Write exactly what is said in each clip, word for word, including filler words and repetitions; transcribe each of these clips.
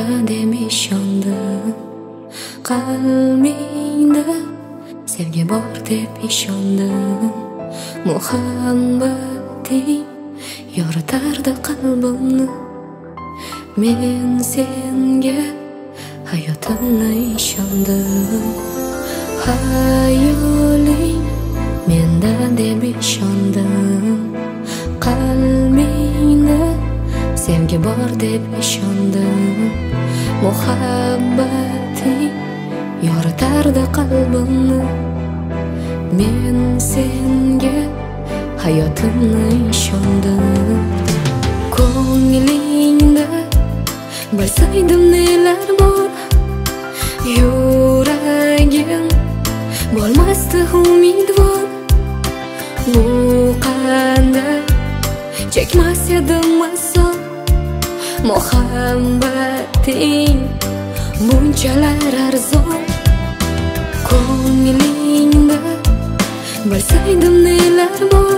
deb ishondim. Qalbingda sevgi bor deb ishondim. Muhabbating yoritardi qalbimni. Men senga hayotimni ishondim. Hayoling menda deb ishondim. Qalbingda sevgi bor deb ishondim. Muhabbating yoritardi qalbimni. Men senga hayotimni ishondim. Ko'nglingda bilsaydim nelar bor, yuragim bo'lmasdi umidvor. Bu qanday chekmas edim azob. Muhabbating bunchalar arzon. Ko'nglingda bilsaydim nelar bor,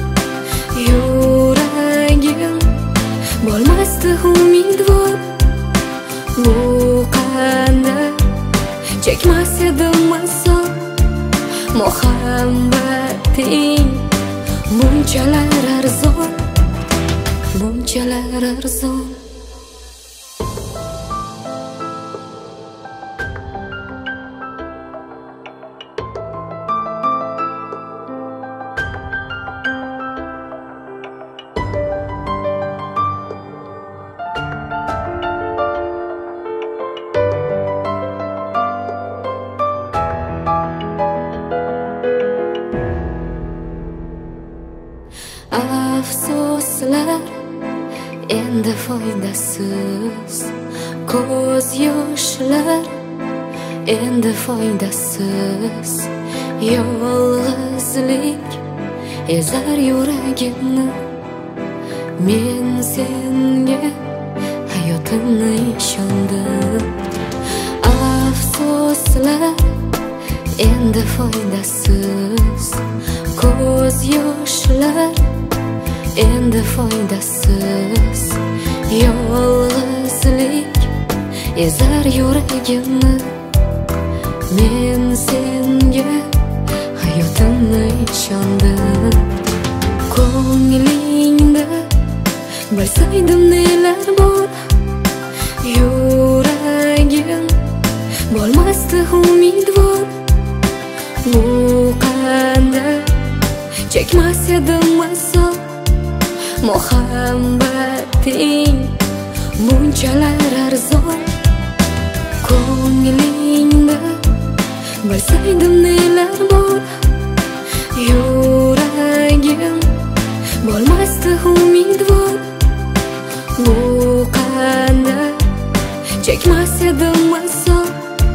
yuragim bo'lmasdi umidvor. Bu qanday chekmas edim azob. Muhabbating bunchalar arzon, bunchalar arzon. Afsuslar endi foydasiz, ko'z yoshlar endi foydasiz. Yolg'izlik ezar yuragimni. Men senga hayotimni ishondim. Afsuslar endi foydasiz, ko'z yoshlar endi foydasiz. Yolg'izlik ezar yuragimni. Men senga hayotimni ishondim. Ko'nglingda bilsaydim nelar bor, yuragim bo'lmasdi umidvor. Bu qanday chekmas edim azob. Muhabbating bunchalar arzon. Ko'nglingda bilsaydim nelar bor, yuragim bo'lmasdi umidvor. Bu qanday chekmas edim azob.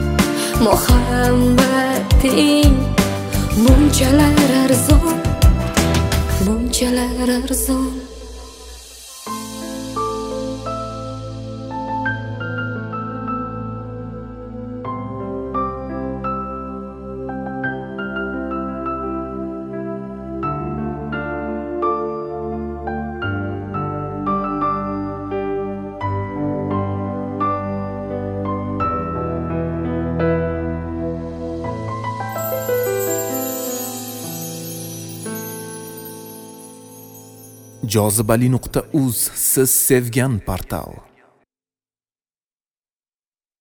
Muhabbating bunchalar arzon, bunchalar arzon. jozibali nuqta uz siz sevgan portal.